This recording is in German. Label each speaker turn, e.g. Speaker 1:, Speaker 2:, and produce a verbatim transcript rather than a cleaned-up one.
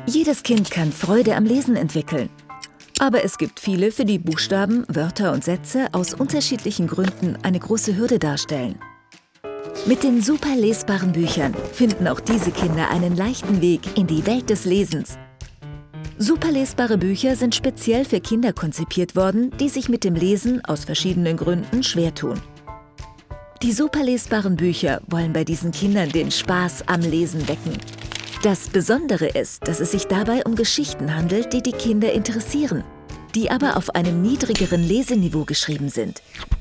Speaker 1: Jedes Kind kann Freude am Lesen entwickeln. Aber es gibt viele, für die Buchstaben, Wörter und Sätze aus unterschiedlichen Gründen eine große Hürde darstellen. Mit den super lesbaren Büchern finden auch diese Kinder einen leichten Weg in die Welt des Lesens. Super lesbare Bücher sind speziell für Kinder konzipiert worden, die sich mit dem Lesen aus verschiedenen Gründen schwer tun. Die super lesbaren Bücher wollen bei diesen Kindern den Spaß am Lesen wecken. Das Besondere ist, dass es sich dabei um Geschichten handelt, die die Kinder interessieren, die aber auf einem niedrigeren Leseniveau geschrieben sind.